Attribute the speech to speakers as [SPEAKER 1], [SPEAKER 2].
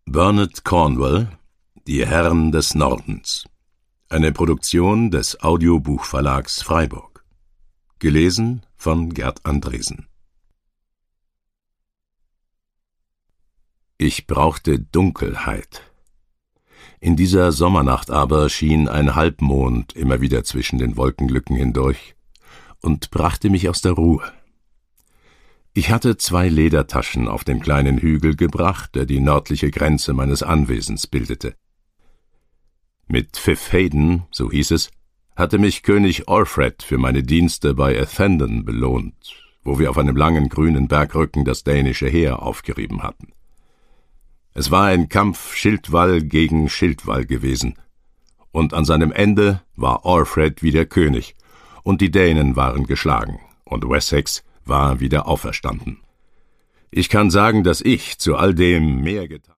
[SPEAKER 1] Bernard Cornwell, Die Herren des Nordens. Eine Produktion des Audiobuchverlags Freiburg. Gelesen von Gerd Andresen. Ich brauchte Dunkelheit. In dieser Sommernacht aber schien ein Halbmond immer wieder zwischen den Wolkenlücken hindurch und brachte mich aus der Ruhe. Ich hatte 2 Ledertaschen auf den kleinen Hügel gebracht, der die nördliche Grenze meines Anwesens bildete. Mit Pfiffhaden, so hieß es, hatte mich König Alfred für meine Dienste bei Athendon belohnt, wo wir auf einem langen grünen Bergrücken das dänische Heer aufgerieben hatten. Es war ein Kampf Schildwall gegen Schildwall gewesen, und an seinem Ende war Alfred wieder König, und die Dänen waren geschlagen, und Wessex war wieder auferstanden. Ich kann sagen, dass ich zu all dem mehr getan